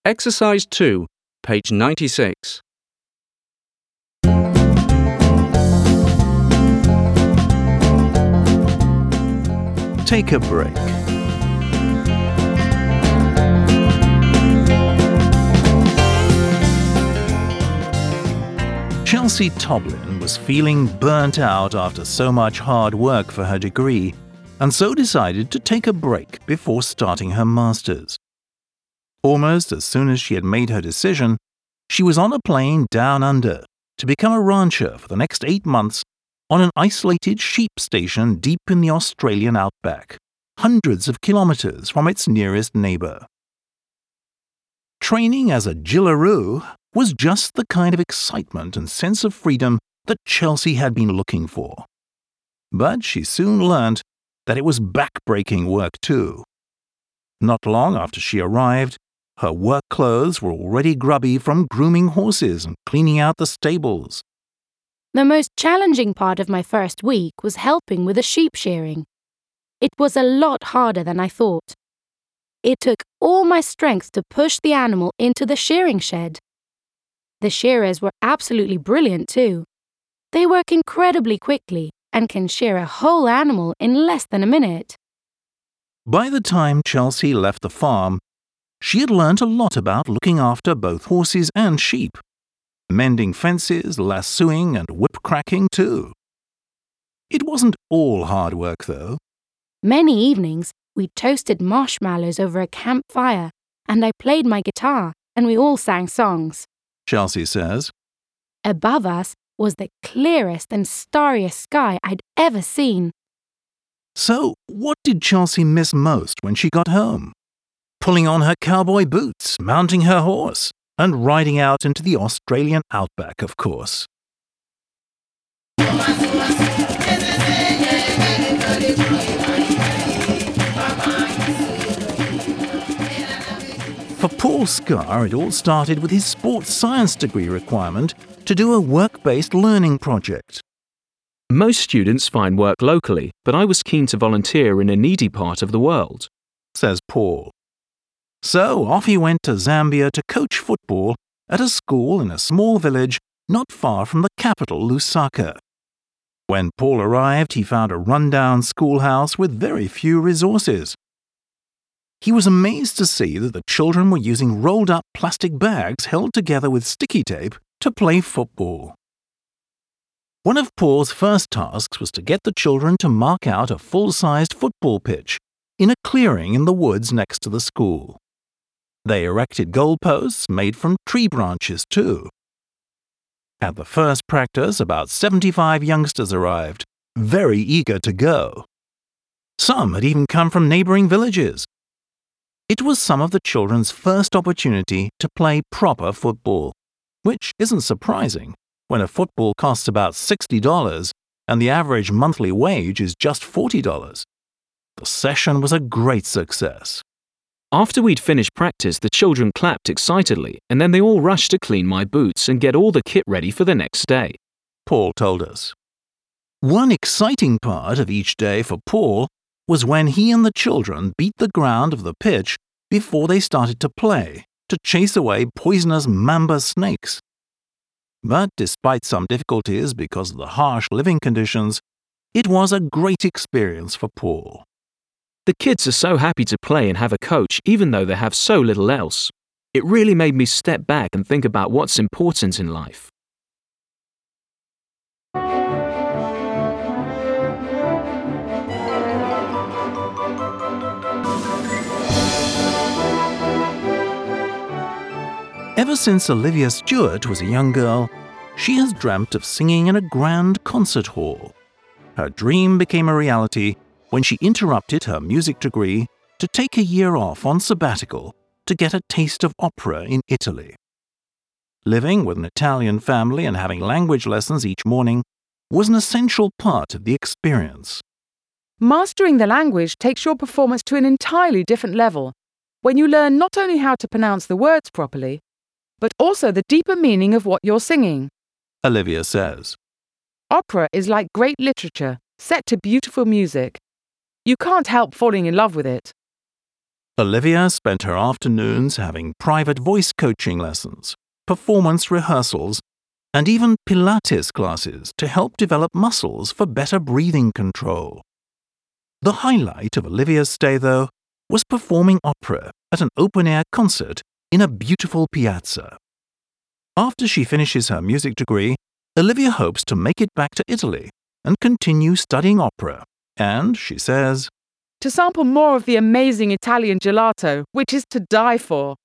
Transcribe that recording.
Exercise 2, page 96. Take a break. Chelsea Toblin was feeling burnt out after so much hard work for her degree, and so decided to take a break before starting her master's. Almost as soon as she had made her decision, she was on a plane down under to become a rancher for the next 8 months on an isolated sheep station deep in the Australian outback, hundreds of kilometers from its nearest neighbor. Training as a Jillaroo was just the kind of excitement and sense of freedom that Chelsea had been looking for. But she soon learned that it was back-breaking work too. Not long after she arrived, her work clothes were already grubby from grooming horses and cleaning out the stables. The most challenging part of my first week was helping with the sheep shearing. It was a lot harder than I thought. It took all my strength to push the animal into the shearing shed. The shearers were absolutely brilliant too. They work incredibly quickly and can shear a whole animal in less than a minute. By the time Chelsea left the farm, she had learnt a lot about looking after both horses and sheep, mending fences, lassoing, and whip-cracking too. It wasn't all hard work, though. Many evenings, we toasted marshmallows over a campfire, and I played my guitar, and we all sang songs. Chelsea says. Above us was the clearest and starriest sky I'd ever seen. So, what did Chelsea miss most when she got home? Pulling on her cowboy boots, mounting her horse, and riding out into the Australian outback, of course. For Paul Scar, it all started with his sports science degree requirement to do a work-based learning project. Most students find work locally, but I was keen to volunteer in a needy part of the world, says Paul. So off he went to Zambia to coach football at a school in a small village not far from the capital, Lusaka. When Paul arrived, he found a rundown schoolhouse with very few resources. He was amazed to see that the children were using rolled-up plastic bags held together with sticky tape to play football. One of Paul's first tasks was to get the children to mark out a full-sized football pitch in a clearing in the woods next to the school. They erected goalposts made from tree branches too. At the first practice, about 75 youngsters arrived, very eager to go. Some had even come from neighboring villages. It was some of the children's first opportunity to play proper football, which isn't surprising when a football costs about $60 and the average monthly wage is just $40. The session was a great success. After we'd finished practice, the children clapped excitedly, and then they all rushed to clean my boots and get all the kit ready for the next day, Paul told us. One exciting part of each day for Paul was when he and the children beat the ground of the pitch before they started to play, to chase away poisonous mamba snakes. But despite some difficulties because of the harsh living conditions, it was a great experience for Paul. The kids are so happy to play and have a coach even though they have so little else. It really made me step back and think about what's important in life. Ever since Olivia Stewart was a young girl, she has dreamt of singing in a grand concert hall. Her dream became a reality when she interrupted her music degree to take a year off on sabbatical to get a taste of opera in Italy. Living with an Italian family and having language lessons each morning was an essential part of the experience. Mastering the language takes your performance to an entirely different level when you learn not only how to pronounce the words properly, but also the deeper meaning of what you're singing, Olivia says. Opera is like great literature set to beautiful music. You can't help falling in love with it. Olivia spent her afternoons having private voice coaching lessons, performance rehearsals, and even Pilates classes to help develop muscles for better breathing control. The highlight of Olivia's stay, though, was performing opera at an open-air concert in a beautiful piazza. After she finishes her music degree, Olivia hopes to make it back to Italy and continue studying opera, and, she says, to sample more of the amazing Italian gelato, which is to die for.